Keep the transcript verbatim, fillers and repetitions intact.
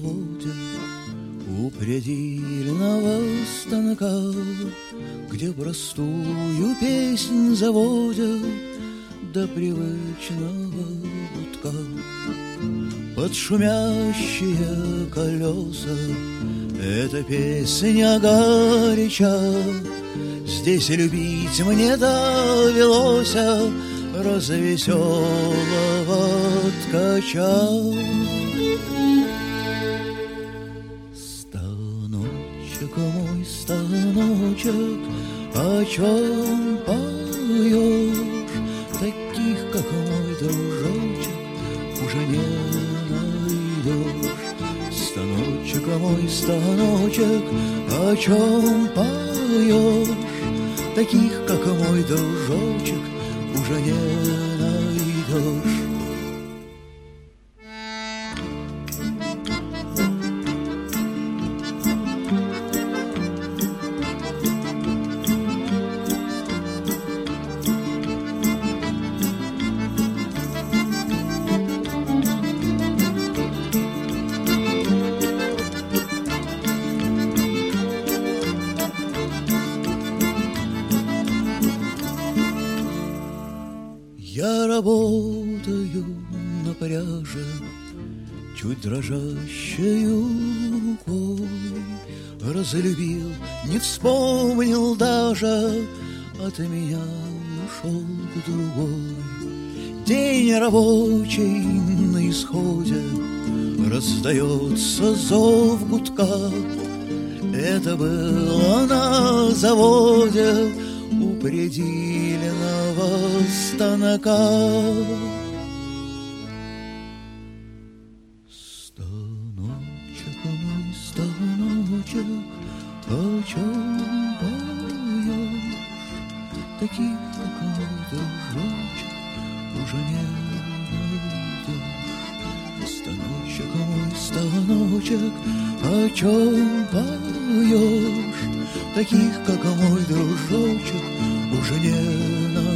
заводе у предельного станка, где простую песнь заводят до привычного гудка. Под шумящие колеса эта песня горяча. Здесь любить мне довелось развеселого ткача. Станочек мой, станочек, о чем поешь? Таких, как мой дружочек, уже не найдешь. Станочек мой, станочек, о чем поешь? Таких, как мой дружочек, уже не найдешь. Я работаю на пляже, чуть дрожащею рукой. Разлюбил, не вспомнил даже, от меня ушел к другой. День рабочий на исходе, раздается зов гудка. Это было на заводе у предельного станка. Станочек мой, станочек, о чем поешь? Таких, как мой дружочек, уже не найдешь. Станочек мой, станочек, о чем поешь? Таких, как мой дружочек, уже не найдешь.